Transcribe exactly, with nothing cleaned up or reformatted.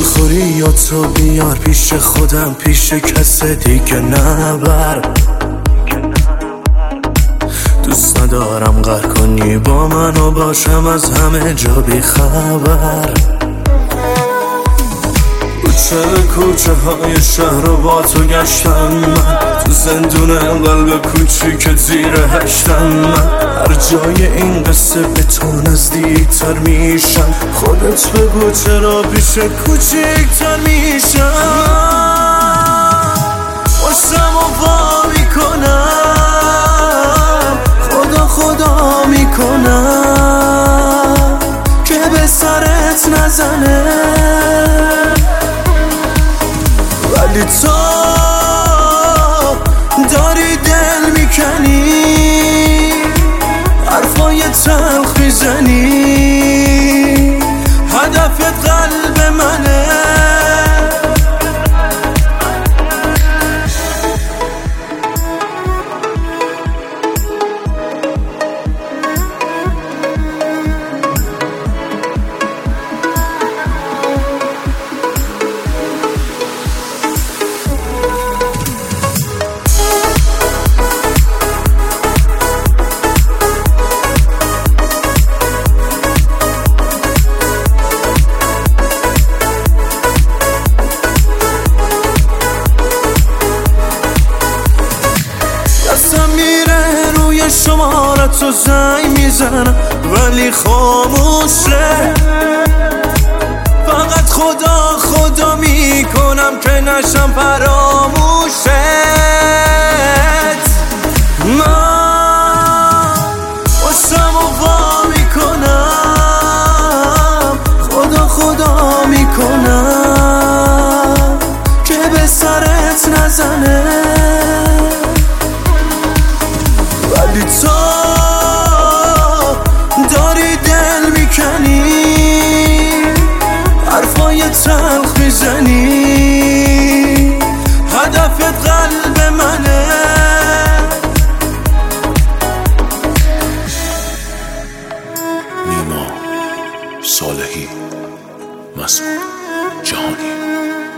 دلخوری یا تو بیار پیش خودم، پیش کس دیگه نبر. دوست ندارم قهر کنی با من و باشم از همه جا بی خبر. کوچه کوچه های شهر رو با تو گشتم من، تو زندون قلب کوچیک زیر هشتم من. هر جای این قصه به تو نزدیکتر میشم، خودت بگو چرا پیش کوچیکتر میشم. پشتم و وا میکنم، خدا خدا میکنم که به سرت نزنه، ولی تو داری دل میکنی، حرفای تلخ میزنی، هدفت قلب منه. دستم میره روی شمارت و زنگ میزنم ولی خاموشه، فقط خدا خدا میکنم که نشم فراموشت. من پشتم و وا میکنم، خدا خدا میکنم که به سرت نزنه، ولی تو داری دل میکنی، حرفای تلخ میزنی، هدفت قلب منه. نیما صالحی، مسعود جهانی.